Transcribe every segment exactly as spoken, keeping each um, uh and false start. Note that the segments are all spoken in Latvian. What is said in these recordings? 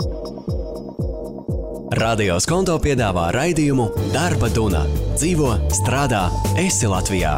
Radio Skonto piedāvā raidījumu Darba Duna. Dzīvo, strādā, esi Latvijā.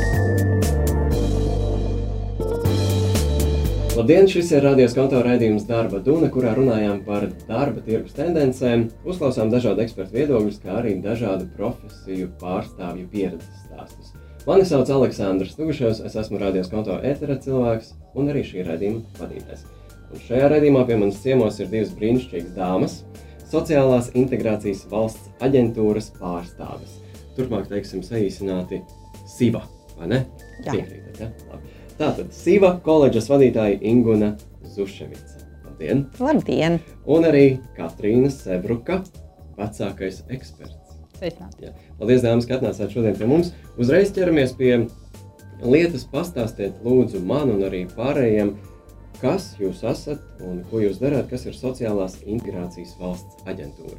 Labdien, šis ir Radio Skonto raidījums Darba Duna, kurā runājām par darba tirgus tendencēm, uzklausām dažādu ekspertu viedokļus, kā arī dažādu profesiju pārstāvju pieredzes stāstus. Mani sauc Aleksandrs Tuguševs, es esmu Radio Skonto ētera cilvēks un arī šī raidījuma vadītājs. Un šajā raidījumā pie manas ciemos ir divas brīnišķīgas dāmas, Sociālās integrācijas valsts aģentūras pārstāvis. Turpmāk teiksim saīsināti SIVA, vai ne? Jā. Piekrītat, ja? Labi. Tātad SIVA koledžas vadītāja Inguna Zuševica. Labdien! Labdien! Un arī Katrīna Sebruka, vecākais eksperts. Sveicināti! Jā. Paldies, dāmas, ka atnācāt šodien pie mums. Uzreiz ķeramies pie lietas, pastāstiet lūdzu man un arī pārējiem, kas jūs esat un ko jūs darāt, kas ir Sociālās integrācijas valsts aģentūra?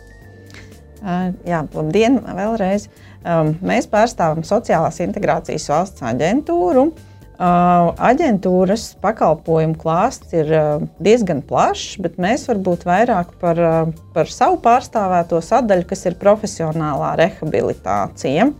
Uh, jā, labdien vēlreiz. Um, mēs pārstāvam Sociālās integrācijas valsts aģentūru. Uh, aģentūras pakalpojumu klāsts ir uh, diezgan plašs, bet mēs varbūt vairāk par, uh, par savu pārstāvēto sadaļu, kas ir profesionālā rehabilitācija.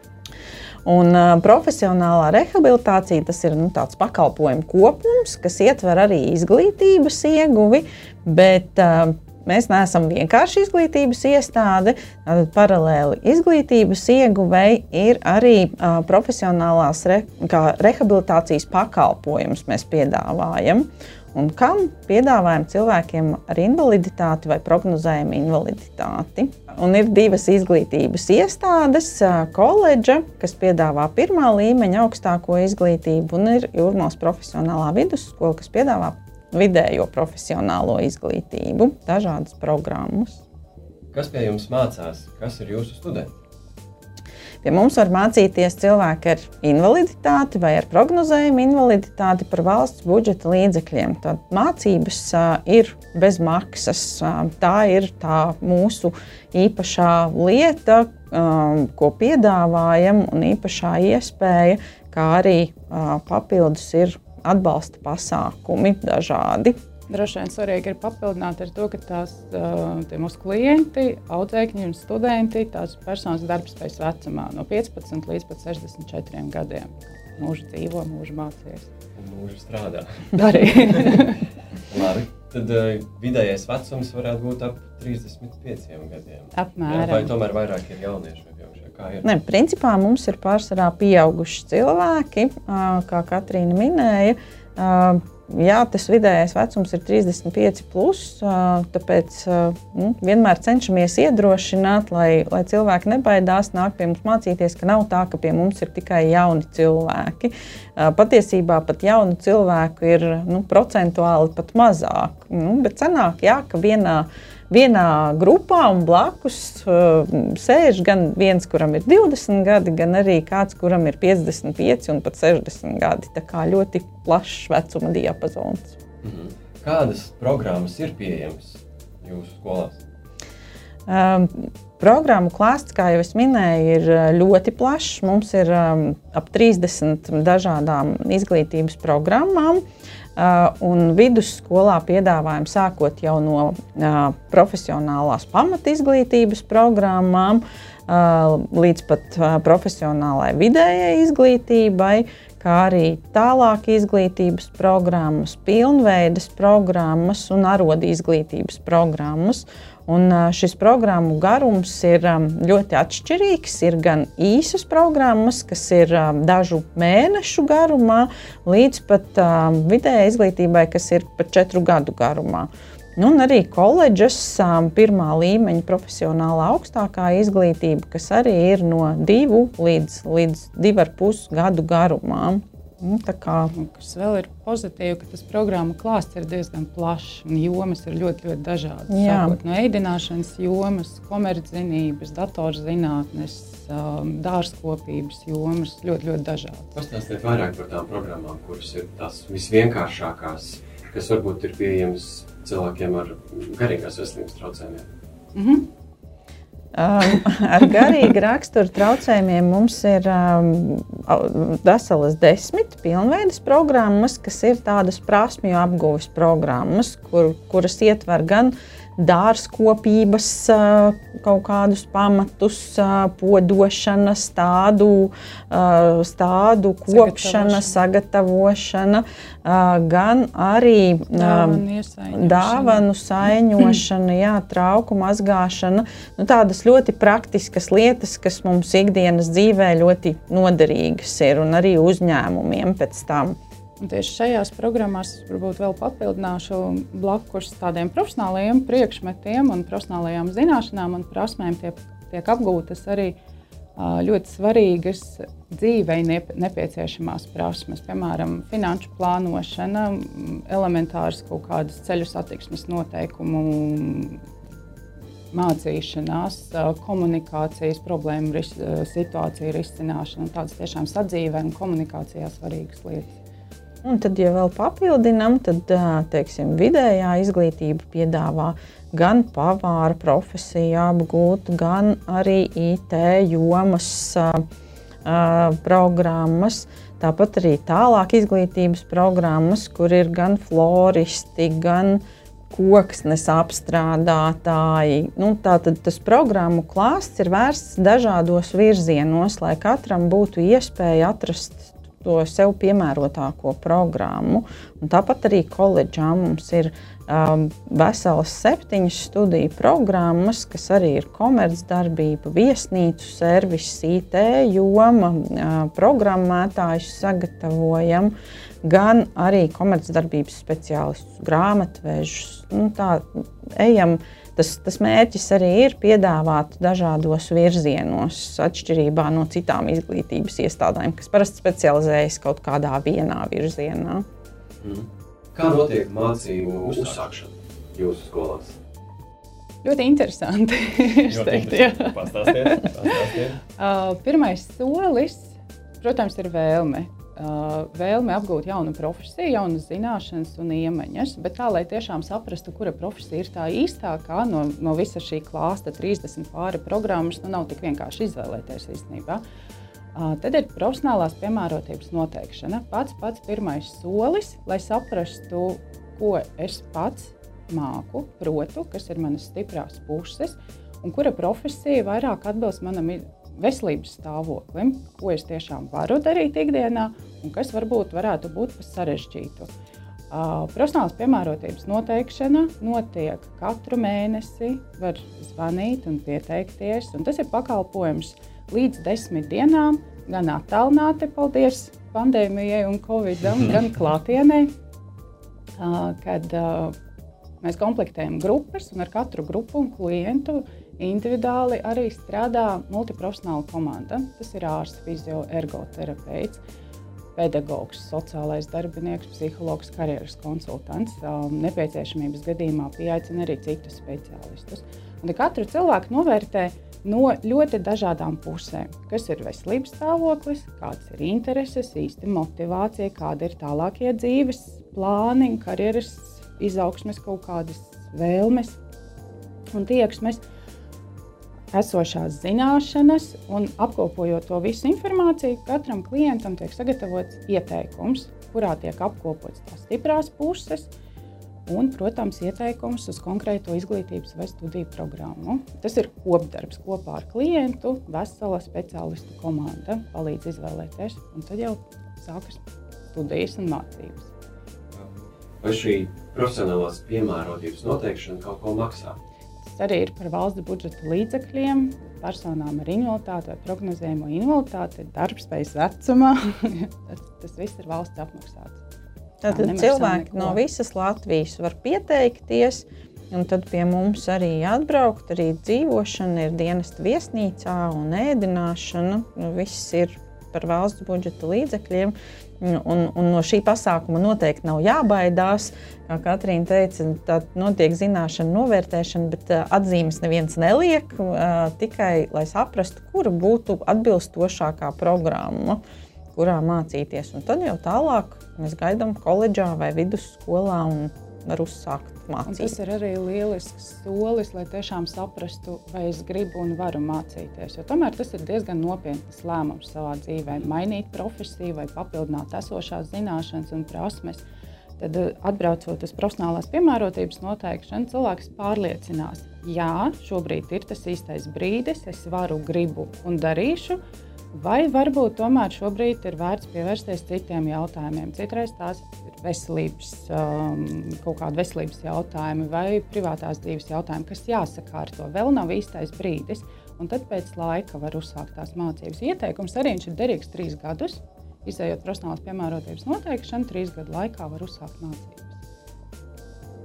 Un uh, profesionālā rehabilitācija, tas ir nu, tāds pakalpojumu kopums, kas ietver arī izglītības ieguvi, bet uh, mēs neesam vienkārši izglītības iestāde. Paralēli izglītības ieguvei ir arī uh, profesionālās re, kā rehabilitācijas pakalpojumus mēs piedāvājam. Un kam piedāvājam cilvēkiem ar invaliditāti vai prognozējumu invaliditāti. Un ir divas izglītības iestādes, koledža, kas piedāvā pirmā līmeņa augstāko izglītību, un ir Jūrmalas profesionālā vidusskola, kas piedāvā vidējo profesionālo izglītību, dažādas programmas. Kas pie jums mācās? Kas ir jūsu studenti? Pie mums var mācīties cilvēki ar invaliditāti vai ar prognozējumu invaliditāti par valsts budžeta līdzekļiem. Tad mācības uh, ir bez maksas. Uh, tā ir tā mūsu īpašā lieta, um, ko piedāvājam, un īpašā iespēja, kā arī uh, papildus ir atbalsta pasākumi dažādi. Droši vien svarīgi ir papildināt ar to, ka tās, tie mūsu klienti, audzēkņi un studenti, tās personas darbspējas vecumā no piecpadsmit līdz pat sešdesmit četriem gadiem. Mūžu dzīvo, mūžu mācies. Un mūžu strādā. Arī. Labi, tad uh, vidējais vecums varētu būt ap trīsdesmit pieciem gadiem. Apmēram. Jā, vai tomēr vairāk ir jaunieši vai pieaugušie? Kā ir? Ne, principā mums ir pārsvarā pieauguši cilvēki, kā Katrīna minēja. Jā, tas vidējais vecums ir trīsdesmit pieci plus, tāpēc nu, vienmēr cenšamies iedrošināt, lai, lai cilvēki nebaidās nākt pie mums mācīties, ka nav tā, ka pie mums ir tikai jauni cilvēki. Patiesībā pat jaunu cilvēku ir nu, procentuāli pat mazāk, nu, bet sanāk, jā, ka vienā Vienā grupā un blakus uh, sēž gan viens, kuram ir divdesmit gadi, gan arī kāds, kuram ir piecdesmit pieci un pat sešdesmit gadi. Tā kā ļoti plašs vecuma diapazons. Mhm. Kādas programmas ir pieejamas jūsu skolās? Um, programmu klāsts, kā jau es minēju, ir ļoti plašs. Mums ir um, ap trīsdesmit dažādām izglītības programmām. Uh, un vidusskolā piedāvājam sākot jau no uh, profesionālās pamatizglītības programmām uh, līdz pat uh, profesionālai vidējai izglītībai, kā arī tālāk izglītības programmas, pilnveides programmas un arodu izglītības programmas. Un šis programmu garums ir ļoti atšķirīgs. Ir gan īsas programmas, kas ir dažu mēnešu garumā, līdz pat vidējai izglītībai, kas ir pat četru gadu garumā. Nu, un arī koledžas pirmā līmeņa profesionālā augstākā izglītība, kas arī ir no divu līdz, līdz divu ar pus gadu garumā. Nu, tā kā... Kas vēl ir pozitīvi, ka tas programmu klāsts ir diezgan plašs un jomas ir ļoti, ļoti dažādas. Jā. Sākot no ēdināšanas jomas, komerczinības, datorzinātnes, dārzkopības jomas, ļoti, ļoti dažādas. Pastāstiet vairāk par tām programmām, kuras ir tās visvienkāršākās, kas varbūt ir pieejamas cilvēkiem ar garīgās veselības traucējumiem. Mhm. Um, ar garīgu raksturu traucējumiem mums ir um, veselas desmit pilnveidas programmas, kas ir tādas prasmju apguves programmas, kur, kuras ietver gan dārzkopības uh, kaut kādus pamatus, uh, podošana, stādu, uh, stādu kopšana, sagatavošana, uh, gan arī Dāvanu uh, dāvanu saiņošana, jā, trauku mazgāšana. Nu, tādas ļoti praktiskas lietas, kas mums ikdienas dzīvē ļoti noderīgas ir un arī uzņēmumiem pēc tam. Un tieši šajās programmās varbūt vēl papildināšu blakus tādiem profesionālajiem priekšmetiem un profesionālajām zināšanām un prasmēm tiek, tiek apgūtas arī ļoti svarīgas dzīvei nepieciešamās prasmes, piemēram, finanšu plānošana, elementāras kaut kādas ceļu satiksmes noteikumu mācīšanās, komunikācijas problēmu ris, situāciju risināšana, tādas tiešām sadzīvē un komunikācijā svarīgas lietas. Un tad, ja vēl papildinām, tad, teiksim, vidējā izglītība piedāvā gan pavāra profesiju apgūt, gan arī I T jomas uh, uh, programmas, tāpat arī tālāk izglītības programmas, kur ir gan floristi, gan koksnes apstrādātāji. Nu, tātad tas programmu klāsts ir vērsts dažādos virzienos, lai katram būtu iespēja atrast to sev piemērotāko programmu. Un tāpat arī koledžā mums ir um, veselas septiņas studiju programmas, kas arī ir komercdarbība, viesnīcu servis, I T joma, uh, programmētājus sagatavojam, gan arī komercdarbības speciālistus, grāmatvežus. Nu, tā, ejam, tas, tas mērķis arī ir piedāvāt dažādos virzienos, atšķirībā no citām izglītības iestādēm, kas parasti specializējas kaut kādā vienā virzienā. Mm. Kā notiek mācību uzsākšana jūsu skolās? Ļoti interesanti. Ļoti interesanti. Pastāstiet, pastāstiet. Uh, pirmais solis, protams, ir vēlme. Uh, vēlme apgūt jaunu profesiju, jaunas zināšanas un iemaņas, bet tā, lai tiešām saprastu, kura profesija ir tā īstākā no, no visa šī klāsta trīsdesmit pāri programmas, nu nav tik vienkārši izvēlēties īstenībā. Uh, tad ir profesionālās piemērotības noteikšana. Pats pats pirmais solis, lai saprastu, ko es pats māku, protu, kas ir manas stiprās puses un kura profesija vairāk atbilst manam veselības stāvoklim, ko es tiešām varu darīt ikdienā un kas varbūt varētu būt par sarežģītu. Uh, profesionālas piemērotības noteikšana notiek katru mēnesi, var zvanīt un pieteikties, un tas ir pakalpojums līdz desmit dienām, gan attālināti, paldies pandēmijai un covidam, gan klātienē, uh, kad uh, mēs komplektējam grupas un ar katru grupu un klientu individuāli arī strādā multiprofesionāla komanda. Tas ir ārsts, fizio, ergoterapeits, pedagogs, sociālais darbinieks, psihologs, karjeras konsultants. Nepieciešamības gadījumā pieaicina arī citus speciālistus. Un katru cilvēku novērtē no ļoti dažādām pusēm. Kas ir veselības stāvoklis, kāds ir intereses, īsti motivācija, kāda ir tālākie dzīves plāni, karjeras izaugsmes kaut kādas vēlmes un tieksmes, esošās zināšanas, un apkopojot to visu informāciju, katram klientam tiek sagatavots ieteikums, kurā tiek apkopots tās stiprās puses un, protams, ieteikums uz konkrēto izglītības vai studiju programmu. Tas ir kopdarbs kopā ar klientu, vesela speciālistu komanda palīdz izvēlēties, un tad jau sākas studijas un mācības. Vai šī profesionālās piemērotības noteikšana kaut ko maksā? Tas arī ir par valsts budžeta līdzekļiem, personām ar invaliditāti vai prognozējumu invaliditāti, darbspējas vecumā. tas, tas viss ir valsts apmaksāts. Tātad cilvēki neko. No visas Latvijas var pieteikties, un tad pie mums arī atbraukt, arī dzīvošana ir dienesta viesnīcā un ēdināšana. Viss ir par valsts budžeta līdzekļiem. Un, un no šī pasākuma noteikti nav jābaidās. Kā Katrīna teica, tā notiek zināšana novērtēšana, bet atzīmes neviens neliek, tikai lai saprastu, kura būtu atbilstošākā programma, kurā mācīties. Un tad jau tālāk mēs gaidām koledžā vai vidusskolā un var uzsākt mācību. Un tas ir arī lielisks solis, lai tiešām saprastu, vai es gribu un varu mācīties. Jo tomēr tas ir diezgan nopietnas lēmums savā dzīvē. Mainīt profesiju vai papildināt esošās zināšanas un prasmes. Tad, atbraucot uz profesionālās piemērotības noteikšanu, cilvēks pārliecinās, jā, šobrīd ir tas īstais brīdis, es varu, gribu un darīšu, vai varbūt tomēr šobrīd ir vērts pievērsties citiem jautājumiem. Citreiz tās ir veselības, um, kaut kādi veselības jautājumi vai privātās dzīves jautājumi, kas jāsakārto. Vēl nav īstais brīdis, un tad pēc laika var uzsākt tās mācības. Ieteikums arī viņš ir derīgs trīs gadus. Izējot profesionālās piemērotības noteikšanu, trīs gadu laikā var uzsākt mācības.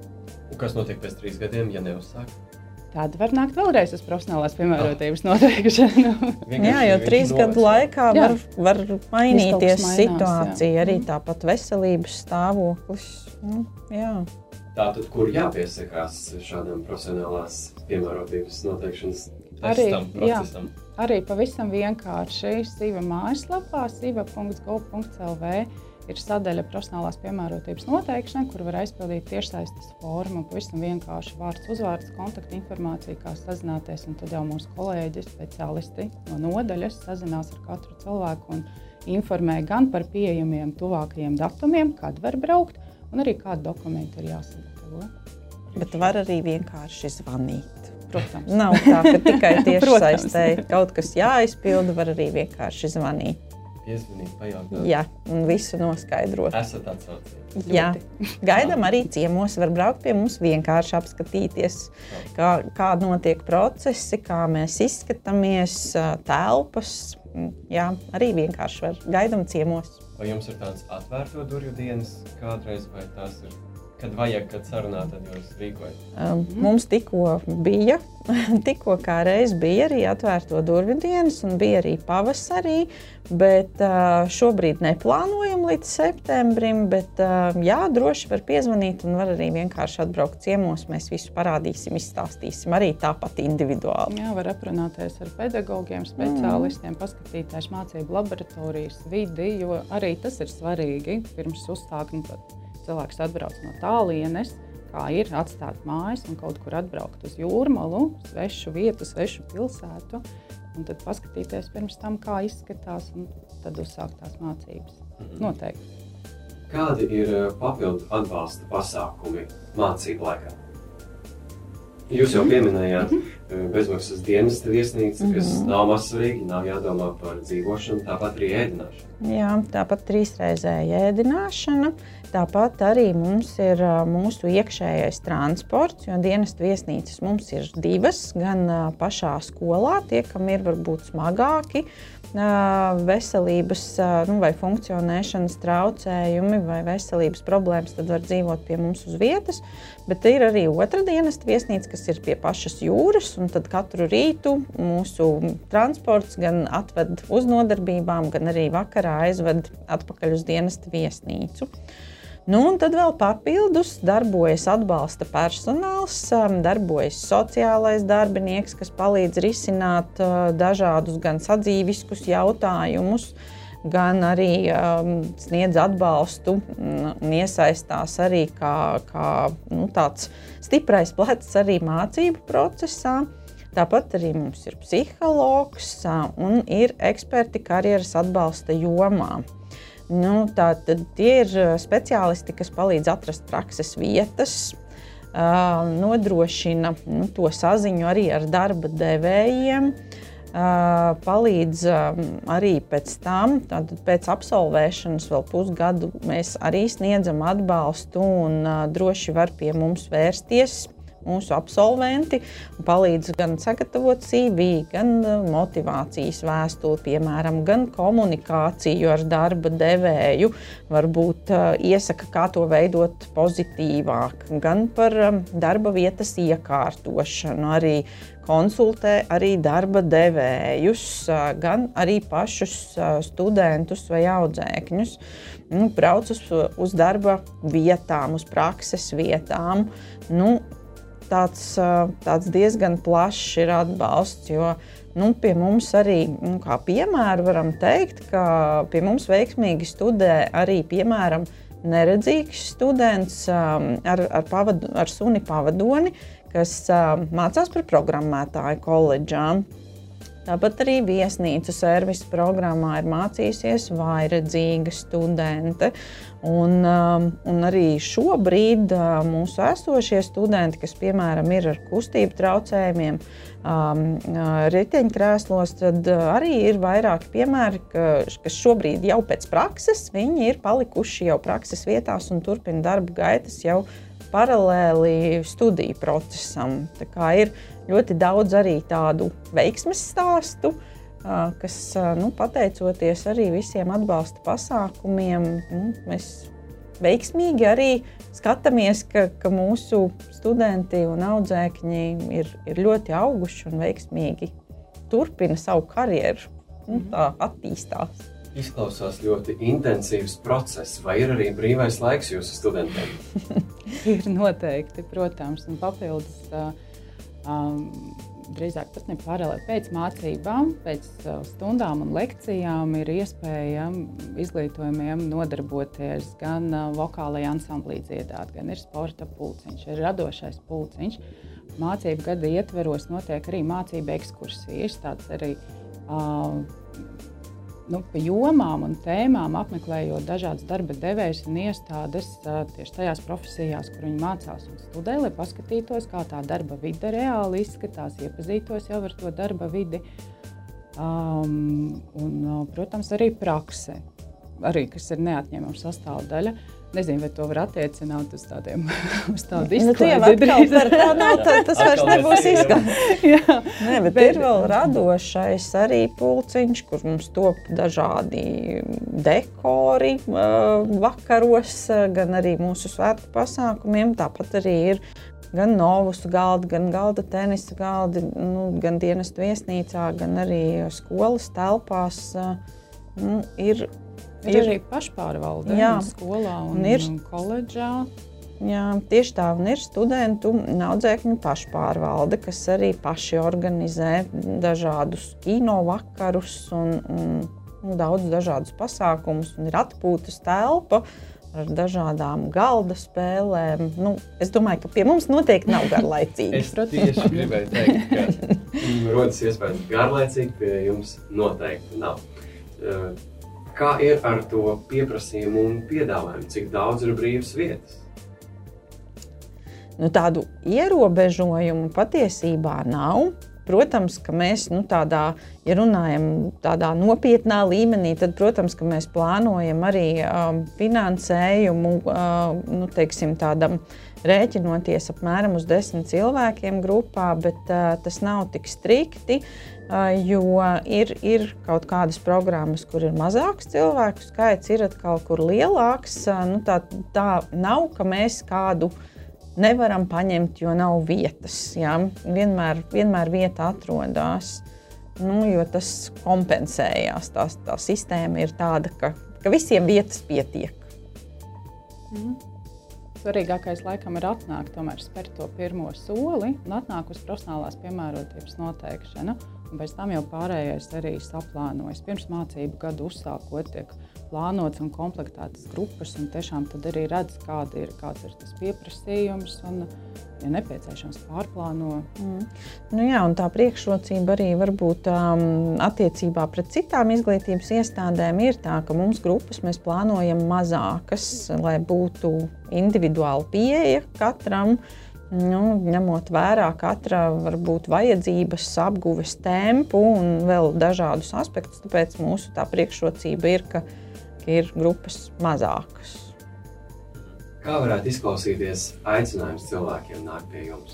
Un kas notiek pēc trīs gadiem, ja neuzsāk? Tad var nākt vēlreiz uz profesionālās piemērotības noteikšanu. Jā, jo trīs gadu laikā var, var mainīties mainās, situācija, jā. Arī tāpat veselības stāvoklis. Nu, jā. Tātad, kur jāpiesakās šādam profesionālās piemērotības noteikšanas arī, testam, procesam? Jā, arī pavisam vienkārši Siva mājaslapā siva punkts gov punkts el vē ir sadaļa profesionālās piemērotības noteikšana, kur var aizpildīt tiešsaistes formu, pavisam vienkārši vārds, uzvārds, kontakta informācija, kā sazināties, un tad jau mūsu kolēģi, speciālisti no nodaļas sazinās ar katru cilvēku un informē gan par pieejamiem tuvākajiem datumiem, kad var braukt, un arī kādi dokumenti ir jāsagatavo. Bet var arī vienkārši zvanīt. Protams. Nav tā, ka tikai tiešsaistē kaut kas jāizpilda, var arī vienkārši zvanīt. Piezvanīt, pajautāt. Jā, un visu noskaidrot. Esat atsaucīgi. Jā, gaidām arī ciemos, var braukt pie mums vienkārši apskatīties, kā, kā notiek procesi, kā mēs izskatāmies, telpas. Jā, arī vienkārši var gaidām ciemos. Vai jums ir tāds atvērto durvju dienas kādreiz, vai tās ir, kad vajag, kad sarunā, tad jūs rīkojat? Um, mums tikko bija, tikko kā reiz bija arī atvērto durvju dienas un bija arī pavasarī, bet uh, šobrīd neplānojam līdz septembrim, bet uh, jā, droši var piezvanīt un var arī vienkārši atbraukt ciemos, mēs visu parādīsim, izstāstīsim, arī tāpat individuāli. Jā, var aprunāties ar pedagogiem, speciālistiem, mm. paskatīties mācību laboratorijas vidi, jo arī tas ir svarīgi pirms uzsākt. Cilvēks atbrauc no tālienes, kā ir atstāt mājas un kaut kur atbraukt uz Jūrmalu, svešu vietu, svešu pilsētu, un tad paskatīties pirms tam, kā izskatās, un tad uzsākt tās mācības. Mm-hmm. Noteikti. Kādi ir papildu atbalsta pasākumi mācību laikā? Jūs jau pieminējāt mm-hmm. bezmaksas dienesta viesnīca, kas mm-hmm. nav mazsvarīgi, nav jādomā par dzīvošanu, tāpat arī ēdināšanu. Jā, tāpat trīsreizēja ēdināšana. Tāpat arī mums ir mūsu iekšējais transports, jo dienesta viesnīcas mums ir divas, gan pašā skolā, tie, kam ir varbūt smagāki veselības nu, vai funkcionēšanas traucējumi vai veselības problēmas, tad var dzīvot pie mums uz vietas, bet ir arī otra dienesta viesnīca, kas ir pie pašas jūras, un tad katru rītu mūsu transports gan atved uz nodarbībām, gan arī vakarā aizved atpakaļ uz dienesta viesnīcu. Nu, un tad vēl papildus darbojas atbalsta personāls, darbojas sociālais darbinieks, kas palīdz risināt dažādus gan sadzīviskus jautājumus, gan arī um, sniedz atbalstu un iesaistās arī kā, kā nu, tāds stiprais plecs arī mācību procesā. Tāpat arī mums ir psihologs un ir eksperti karjeras atbalsta jomā. Nu, tātad tie ir speciālisti, kas palīdz atrast prakses vietas, uh, nodrošina nu, to saziņu arī ar darba devējiem, uh, palīdz um, arī pēc tam, tātad pēc absolvēšanas vēl pusgadu mēs arī sniedzam atbalstu un uh, droši var pie mums vērsties. Mūsu absolventi palīdz gan sagatavot C V, gan motivācijas vēstuli, piemēram, gan komunikāciju ar darba devēju, varbūt uh, iesaka, kā to veidot pozitīvāk, gan par um, darba vietas iekārtošanu, arī konsultē arī darba devējus, uh, gan arī pašus uh, studentus vai audzēkņus. Nu, brauc uz, uz darba vietām, uz prakses vietām. Nu, Tāds, tāds diezgan plašs ir atbalsts, jo nu, pie mums arī, nu, kā piemēru varam teikt, ka pie mums veiksmīgi studē arī, piemēram, neredzīgs students ar, ar, pavadu, ar suni pavadoni, kas mācās par programmētāju koledžā. Tāpat arī viesnīcu servisa programmā ir mācījusies vājredzīga studente. Un, un arī šobrīd mūsu esošie studenti, kas piemēram ir ar kustību traucējumiem, riteņkrēslos, tad arī ir vairāki piemēri, kas šobrīd jau pēc prakses, viņi ir palikuši jau prakses vietās un turpina darba gaitas jau paralēli studiju procesam. Tā kā ir ļoti daudz arī tādu veiksmes stāstu, kas, nu, pateicoties arī visiem atbalsta pasākumiem, nu, mēs veiksmīgi arī skatāmies, ka, ka mūsu studenti un audzēkņi ir, ir ļoti auguši un veiksmīgi turpina savu karjeru, nu, tā attīstās. Izklausās ļoti intensīvs process, vai ir arī brīvais laiks jūsu studentiem? Ir noteikti, protams, un papildus uh, um, drīzāk tas ne paralēli pēc mācībām, pēc uh, stundām un lekcijām ir iespēja izglītojumiem nodarboties gan uh, vokālajā ansamblī dziedāt, gan ir sporta pulciņš, ir radošais pulciņš. Mācību gada ietveros notiek arī mācību ekskursijas, tāds arī uh, Nu, pa jomām un tēmām apmeklējot dažādas darba devējus un iestādes tieši tajās profesijās, kur viņi mācās un studē, lai paskatītos, kā tā darba vide reāli izskatās, iepazītos jau ar to darba vidi. Um, un, protams, arī prakse, arī, kas ir neatņemama sastāvdaļa. Nezinu, vai to var attiecināt uz tādiem, uz tādu izklaidi. Nu, tu jau atkal par tā nav, tā, tas vairs nebūs izklaidi. Jā. Nē, bet, bet ir vēl radošais arī pulciņš, kur mums top dažādi dekori vakaros, gan arī mūsu svētku pasākumiem. Tāpat arī ir gan novusu galdi, gan galda tenisa galdi, nu, gan dienestu viesnīcā, gan arī skolas telpās. Nu, ir Ir, ir arī pašpārvalde, jā, skolā un, un, ir, un koledžā. Jā, tieši tā, un ir studentu un audzēkņu pašpārvalde, kas arī paši organizē dažādus kino vakarus un, un, un daudz dažādus pasākumus, un ir atpūtas telpa ar dažādām galda spēlēm. Nu, es domāju, ka pie mums noteikti nav garlaicīgi. Es tieši gribēju teikt, ka rodas iespējas garlaicīgi, pie jums noteikti nav. Kā ir ar to pieprasījumu un piedāvājumu? Cik daudz ir brīvas vietas? Nu, tādu ierobežojumu patiesībā nav. Protams, ka mēs, nu, tādā, ja runājam tādā nopietnā līmenī, tad, protams, ka mēs plānojam arī um, finansējumu, uh, nu, teiksim, tādam rēķinoties apmēram uz desmit cilvēkiem grupā, bet uh, tas nav tik strikti, uh, jo ir, ir kaut kādas programmas, kur ir mazāks cilvēku skaits, ir atkal, kur lielāks. Uh, nu, tā, tā nav, ka mēs kādu nevaram paņemt, jo nav vietas. Ja? Vienmēr, vienmēr vieta atrodās, nu, jo tas kompensējās. Tā, tā sistēma ir tāda, ka, ka visiem vietas pietiek. Mm. Svarīgākais laikam ir atnākt, tomēr spērt to pirmo soli un atnāk uz profesionālās piemērotības noteikšanu. Un pēc tam jau pārējais arī saplānojas. Pirms mācību gadu uzsākot tiek plānots un komplektētas grupas, un tiešām tad arī redz, kāda ir, kāds ir tas pieprasījums, un, ja nepieciešams, pārplāno. Mm. Nu jā, un tā priekšrocība arī varbūt um, attiecībā pret citām izglītības iestādēm ir tā, ka mums grupas mēs plānojam mazākas, lai būtu individuāla pieeja katram, nu, ņemot vērā katra varbūt vajadzības, apguves tempu un vēl dažādus aspektus, tāpēc mūsu tā priekšrocība ir, ka ir grupas mazākas. Kā varētu izklausīties aicinājums cilvēkiem nākt pie jums?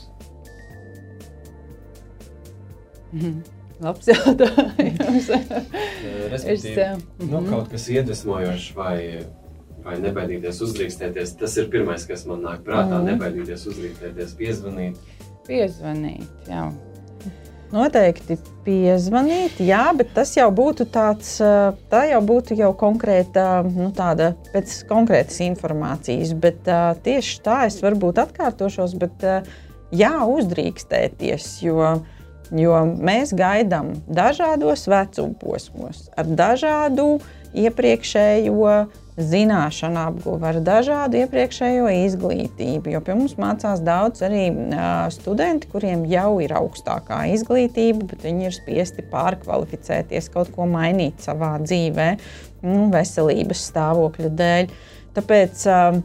Mm-hmm. Labs jautājums. Respektīvi, es, nu, kaut kas iedvesmojošs vai, vai nebaidīties uzdrīkstēties, tas ir pirmais, kas man nāk prātā, mm. nebaidīties uzdrīkstēties, piezvanīt. Piezvanīt, jā. Noteikti piezvanīt, jā, bet tas jau būtu tāds, tā jau būtu jau konkrēta, nu tāda pēc konkrētas informācijas, bet tieši tā es varbūt atkārtošos, bet jā, uzdrīkstēties, jo, jo mēs gaidām dažādos vecuma posmos, ar dažādu iepriekšējo zināšanu apguvi, ar dažādu iepriekšējo izglītību. Jo pie mums mācās daudz arī uh, studenti, kuriem jau ir augstākā izglītība, bet viņi ir spiesti pārkvalificēties, kaut ko mainīt savā dzīvē, nu, veselības stāvokļa dēļ. Tāpēc uh,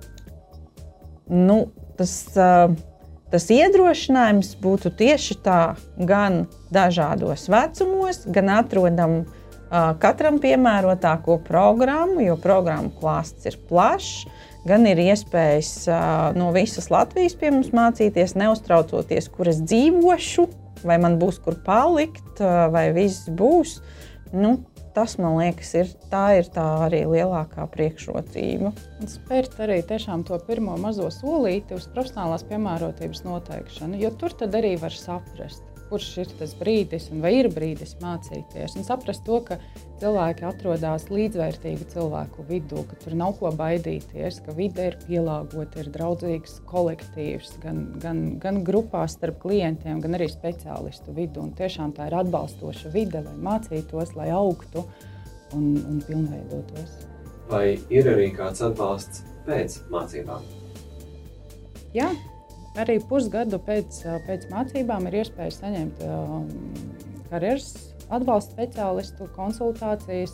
nu, tas, uh, tas iedrošinājums būtu tieši tā gan dažādos vecumos, gan atrodam katram piemērotāko programmu, jo programmu klāsts ir plašs, gan ir iespējas no visas Latvijas pie mums mācīties, neuztraucoties, kur es dzīvošu, vai man būs kur palikt, vai viss būs. Nu, tas, man liekas, ir, tā ir tā arī lielākā priekšrocība. Un spērt arī tiešām to pirmo mazo solīti uz profesionālās piemērotības noteikšanu, jo tur tad arī var saprast, kurš ir tas brīdis un vai ir brīdis mācīties. Un saprast to, ka cilvēki atrodas līdzvērtīgu cilvēku vidū, ka tur nav ko baidīties, ka vide ir pielāgota, ir draudzīgs kolektīvs, gan, gan, gan grupās starp klientiem, gan arī speciālistu vidū. Un tiešām tā ir atbalstoša vide, lai mācītos, lai augtu un, un pilnveidotos. Vai ir arī kāds atbalsts pēc mācībām? Jā. Arī pusgadu pēc, pēc mācībām ir iespēja saņemt um, karjeras atbalsta speciālistu konsultācijas,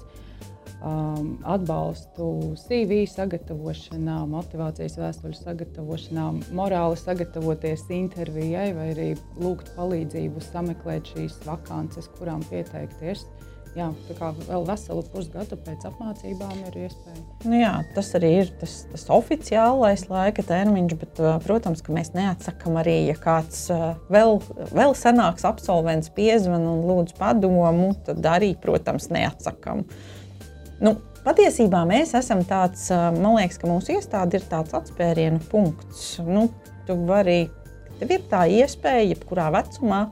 um, atbalstu C V sagatavošanā, motivācijas vēstuļu sagatavošanā, morāli sagatavoties intervijai vai arī lūgt palīdzību sameklēt šīs vakances, kurām pieteikties. Jā, tā kā vēl veselu pusgadu pēc apmācībām ir iespēja. Nu jā, tas arī ir tas, tas oficiālais laika termiņš, bet, protams, ka mēs neatsakam arī, ja kāds vēl, vēl senāks absolvents piezvan un lūdz padomu, tad arī, protams, neatsakam. Nu, patiesībā mēs esam tāds, man liekas, ka mūsu iestāde ir tāds atspērienu punkts. Nu, tu vari, tev ir tā iespēja, jebkurā vecumā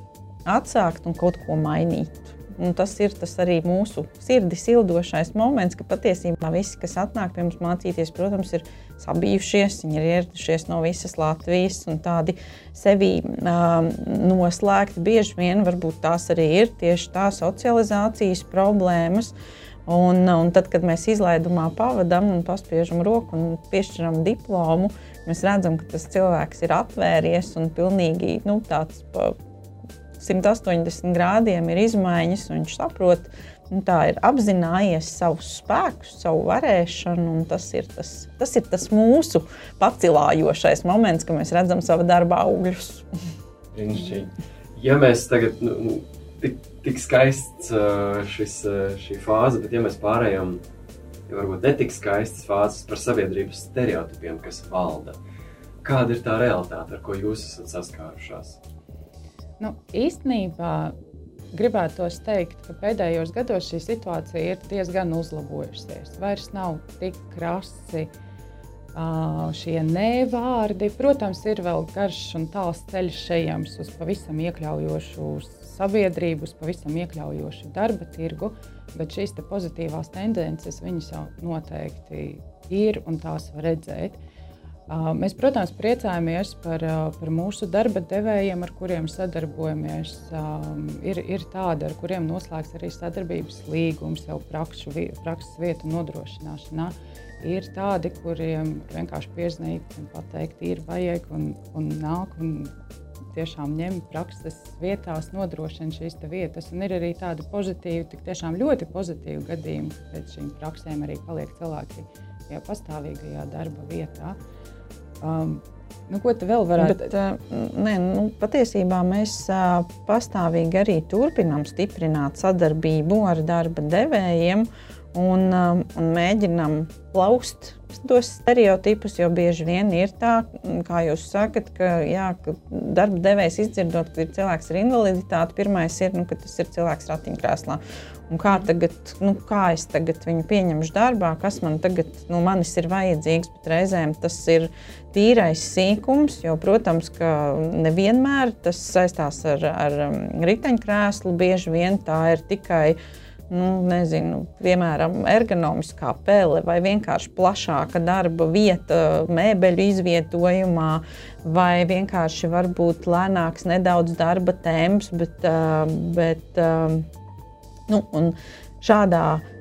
atsākt un kaut ko mainīt. Un tas ir tas arī mūsu sirdi sildošais moments, ka patiesībā visi, kas atnāk pie mums mācīties, protams, ir sabijušies, viņi ir ieradušies no visas Latvijas un tādi sevi um, noslēgti. Bieži vien varbūt tās arī ir tieši tā socializācijas problēmas. Un, un tad, kad mēs izlaidumā pavadam un paspiežam roku un piešķiram diplomu, mēs redzam, ka tas cilvēks ir atvēries un pilnīgi nu, tāds pa simt astoņdesmit grādiem ir izmaiņas, un viņš saprot, un tā ir apzinājies savus spēkus, savu varēšanu, un tas ir tas, tas ir tas mūsu pacilājošais moments, ka mēs redzam sava darba augļus. Brīnišķīgi. Ja mēs tagad, nu, tik, tik skaists šis, šī fāze, bet ja mēs pārējām, ja varbūt netik skaistas fāzes par sabiedrības stereotipiem, kas valda, kāda ir tā realitāte, ar ko jūs esat saskārušās? Nu, īstenībā gribētos teikt, ka pēdējos gados šī situācija ir diezgan uzlabojusies. Vairs nav tik krasi uh, šie nē-vārdi. Protams, ir vēl garš un tāls ceļš ejams uz pavisam iekļaujošu sabiedrību, uz pavisam iekļaujošu darba tirgu, bet šīs te pozitīvās tendences, viņas jau noteikti ir un tās var redzēt. Mēs, protams, priecājamies par, par mūsu darba devējiem, ar kuriem sadarbojamies. Ir, ir tādi, ar kuriem noslēgts arī sadarbības līgums jau prakšu, prakses vietu nodrošināšanā. Ir tādi, kuriem vienkārši piezīmēt un pateikt, ir vajag un, un nāk un tiešām ņem prakses vietās, nodrošina šīs te vietas. Un ir arī tādi pozitīvi, tik tiešām ļoti pozitīvi gadījumi, ka pēc šīm praksēm arī paliek cilvēki tajā pastāvīgajā darba vietā. Um, nu, ko te vēl varētu? Bet, uh, ne, nu, patiesībā mēs uh, pastāvīgi arī turpinām stiprināt sadarbību ar darba devējiem un, um, un mēģinām laust tos stereotipus, jo bieži vien ir tā, kā jūs sakat, ka, jā, ka darba devējs izdzirdot, ka ir cilvēks ar invaliditāti, pirmais ir, nu, ka tas ir cilvēks ratiņkrēslā. Un kā, tagad, nu, kā es tagad viņu pieņemšu darbā, kas man tagad no nu, manis ir vajadzīgs, bet reizēm tas ir tīrais sīkums, jo, protams, ka nevienmēr tas saistās ar, ar riteņkrēslu, bieži vien tā ir tikai, nu, nezinu, piemēram, ergonomiskā pele vai vienkārši plašāka darba vieta mēbeļu izvietojumā vai vienkārši varbūt lēnāks nedaudz darba temps, bet, bet nu, un šādā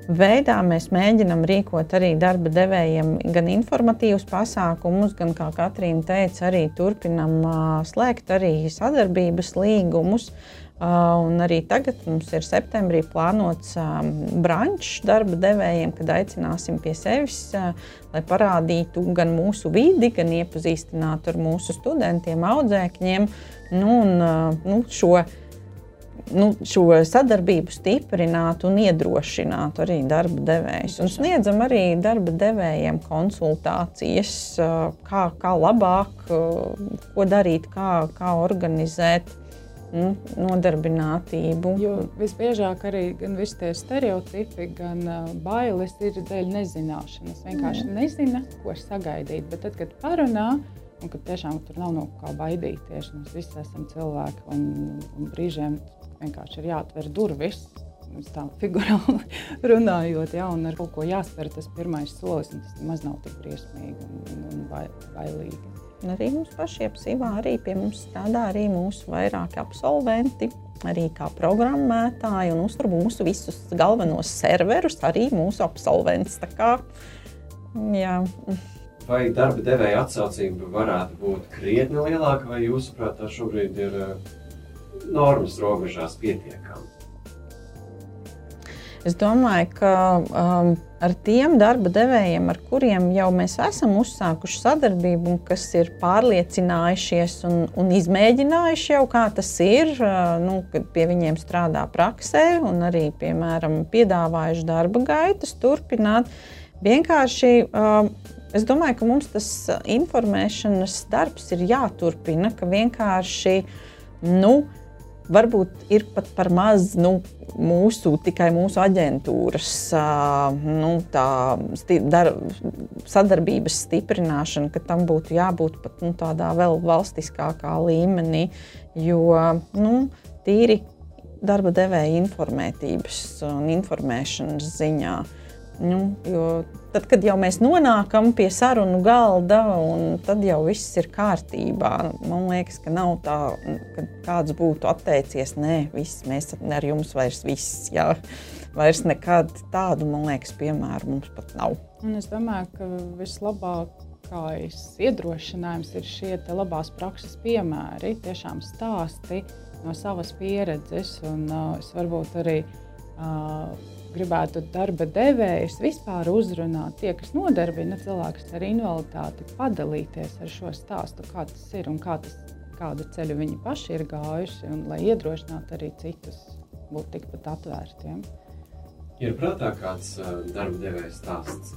veidā mēs mēģinam rīkot arī darba devējiem gan informatīvus pasākumus, gan, kā Katrīna teica, arī turpinam slēgt arī sadarbības līgumus. Un arī tagad mums ir septembrī plānots brančs darba devējiem, kad aicināsim pie sevis, lai parādītu gan mūsu vidi, gan iepazīstinātu ar mūsu studentiem, audzēkņiem, nu, un, nu, šo, nu, šo sadarbību stiprinātu un iedrošinātu arī darba devējus. Un sniedzam arī darba devējiem konsultācijas, kā, kā labāk, ko darīt, kā, kā organizēt. Nu, nodarbinātību. Jo visbiežāk arī gan visi tie stereotipi, gan uh, bailes ir dēļ nezināšanas. Vienkārši mm. nezina, ko sagaidīt, bet tad, kad parunā, un kad tiešām tur nav no kā baidīties, mēs visi esam cilvēki, un, un brīžiem vienkārši ir jāatver durvis, tā figurāli runājot, ja, un ar kaut ko jāspēr tas pirmais solis, un tas maz nav tik briesmīgi un, un bailīgi. Un arī mums pašiem Sivā arī pie mums strādā arī mūsu vairāki absolventi, arī kā programmētāji un uztur mūsu visus galvenos serverus, arī mūsu absolvents. Tā kā, jā. Vai darba devēja atsaucība varētu būt krietni lielāka, vai jūsuprāt tā šobrīd ir normas robežās pietiekama? Es domāju, ka um, ar tiem darba devējiem, ar kuriem jau mēs esam uzsākuši sadarbību, kas ir pārliecinājušies un, un izmēģinājuši jau, kā tas ir, uh, nu, kad pie viņiem strādā praksē un arī, piemēram, piedāvājuši darba gaitas turpināt, vienkārši uh, es domāju, ka mums tas informēšanas darbs ir jāturpina, ka vienkārši, nu, varbūt ir pat par maz nu, mūsu, tikai mūsu aģentūras nu, tā, sti, dar, sadarbības stiprināšana, ka tam būtu jābūt pat nu, tādā vēl valstiskākā līmenī, jo nu, tīri darba devēja informētības un informēšanas ziņā. Nu, jo tad, kad jau mēs nonākam pie sarunu galda, un tad jau viss ir kārtībā. Man liekas, ka nav tā, ka kāds būtu atteicies, nē, viss, mēs ar jums vairs viss, jā, vairs nekādu tādu, man liekas, piemēru mums pat nav. Un es domāju, ka vislabākais iedrošinājums ir šie te labās prakses piemēri, tiešām stāsti no savas pieredzes, un uh, es varbūt arī uh, gribētu darba devējus vispār uzrunāt, tie, kas nodarbina cilvēkus ar invaliditāti, padalīties ar šo stāstu, kā tas ir un kā tas, kādu ceļu viņi paši ir gājuši, un lai iedrošinātu arī citus būt tikpat atvērtiem. Ir prātā kāds uh, darba devēja stāsts?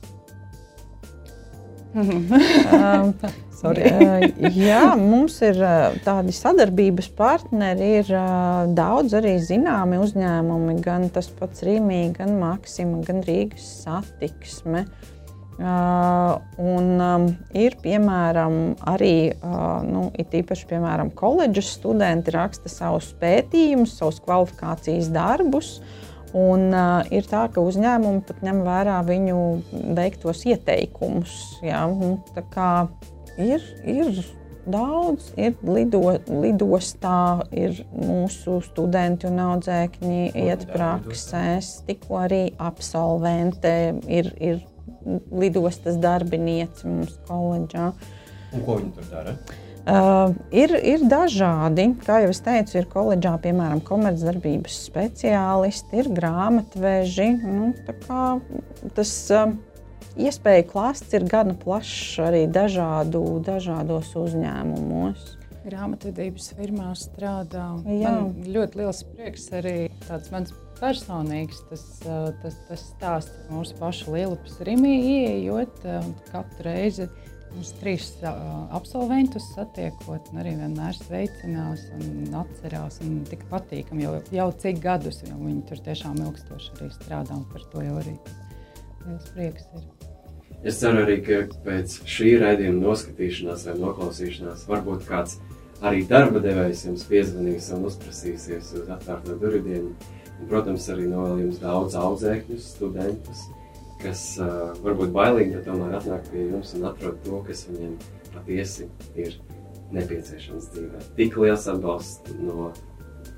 um, uh, jā, mums ir uh, tādi sadarbības partneri, ir uh, daudz arī zināmi uzņēmumi, gan tas pats Rīmī, gan Maksima, gan Rīgas satiksme. Uh, un um, ir, piemēram, arī, uh, nu, it īpaši, piemēram, koledžas studenti raksta savus pētījumus, savus kvalifikācijas darbus. Un uh, ir tā, ka uzņēmumi pat ņem vērā viņu veiktos ieteikumus. Jā, nu, tā kā ir, ir daudz, ir lido, lidostā, ir mūsu studenti un audzēkņi iet praksēs, tikko arī absolvente ir, ir lidostas darbiniece mums koledžā. Un ko viņi tur dara? Uh, ir, ir dažādi, kā jau es teicu, ir koledžā, piemēram, komercdarbības speciālisti, ir grāmatveži. Nu, tā kā tas uh, iespēju klāsts ir gana plašs arī dažādu, dažādos uzņēmumos. Grāmatvedības firmā strādā. Jā. Man ļoti liels prieks arī tāds mans personīgs tas, tas, tas stāsts mūsu pašu Lielupes Rimī ieejot katru reizi. Mums trīs uh, absolventus satiekot, un arī vienmēr sveicinās un atcerās, un tik patīkam jau, jau cik gadus, jo viņi tur tiešām ilgstoši arī strādā, un par to jau arī liels prieks ir. Es ceru arī, ka pēc šī raidījuma noskatīšanās vai noklausīšanās varbūt kāds arī darba devējs jums piezvanīs un uzprasīsies uz atvērto durvdienu, un, protams, arī novēl jums daudz audzēkņus, studentus, kas uh, varbūt bailīgi, bet tomēr atnāk pie jums un atrod to, kas viņiem patiesi ir nepieciešams dzīvē. Tik liels atbalsts no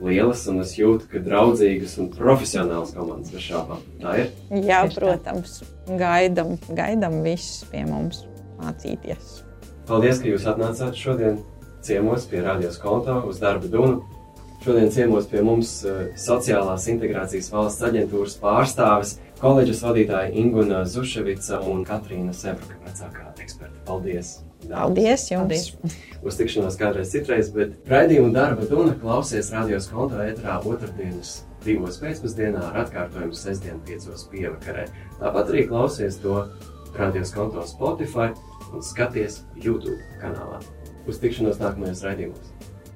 lielas, un es jūtu, ka draudzīgas un profesionālas komandas bez šāpām. Tā ir? Jā, protams, gaidam, gaidam visus pie mums mācīties. Paldies, ka jūs atnācāt šodien ciemos pie Radio Skonto uz Darba Dunu. Šodien ciemos pie mums sociālās integrācijas valsts aģentūras pārstāves, koledžas vadītāja Inguna Zuševica un Katrīna Sebruka, vecākā eksperta. Paldies! Paldies jums! Paldies. Uz tikšanos kādreiz citreiz, bet raidījumu Darba Duna klausies Radio Skonto ēterā otrdienas divos pēcpusdienā ar atkārtojumu sestdien piecos pievakarē. Tāpat arī klausies to Radio Skonto Spotify un skaties YouTube kanālā. Uz tikšanos nākamajos raidījumos.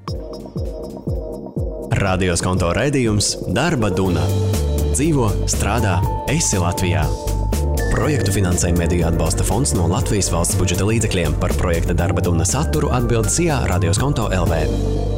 Radio Skonto raidījums Darba Duna. Dzīvo, strādā, esi Latvijā. Projektu finansē Mediju atbalsta fonds no Latvijas valsts budžeta līdzekļiem. Par projekta Darba Duna saturu atbild S I A Radio Skonto L V.